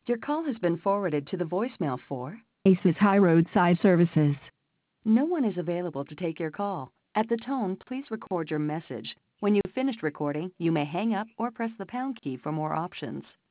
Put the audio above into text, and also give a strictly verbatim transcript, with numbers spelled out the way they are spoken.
Your call has been forwarded to the voicemail for Aces High Roadside Services. no one is available to take your call. At the tone, please record your message. When you've finished recording, you may hang up or press the pound key for more options.